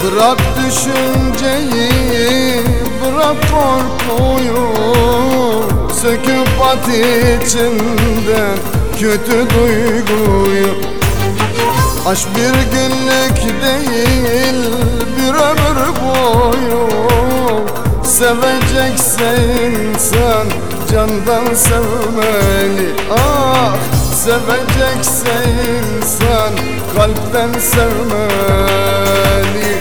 Bırak düşünceyi, bırak korkuyu, söküp at içinden kötü duyguyu. Aşk bir günlük değil, bir ömür boyu. Sevecekse insan candan sevmeli. Ah, sevecekse insan kalpten sevmeli.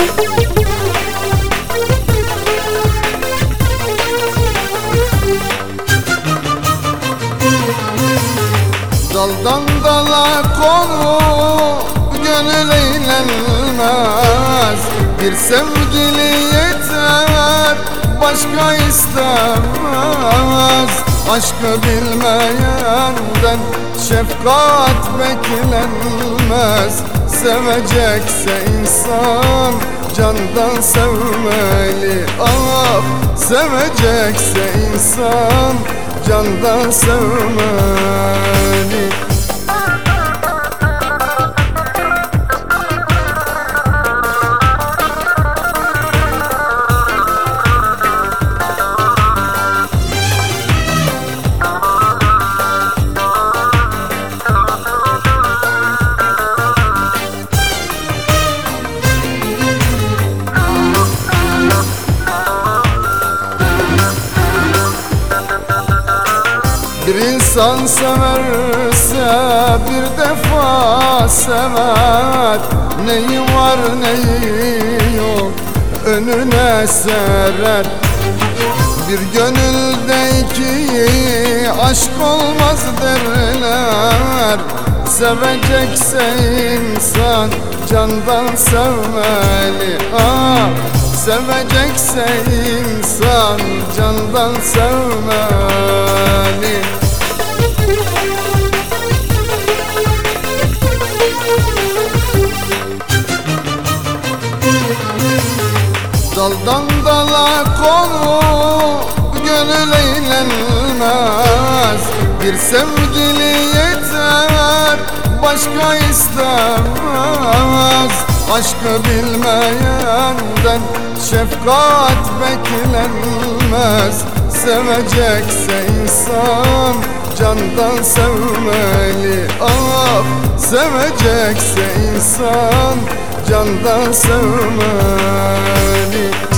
Daldan dala konu gönül eğlenmez. Bir sevgili yeter, başka istemez. Aşkı bilmeyenden şefkat beklenmez. Sevecekse insan candan sevmeli. Ah, sevecekse insan candan sevmeli. Bir insan severse bir defa sever. Neyi var neyi yok önüne serer. Bir gönülde iki aşk olmaz derler. Sevecekse insan candan sevmeli. Ah, sevecekse insan candan sevmeli. Daldan dala konu gönül eğlenmez. Bir sevgili yeter, başka istemez. Aşkı bilmeyenden şefkat beklenmez. Sevecekse insan candan sevmeli. Ah, sevecekse insan candan sevmeli.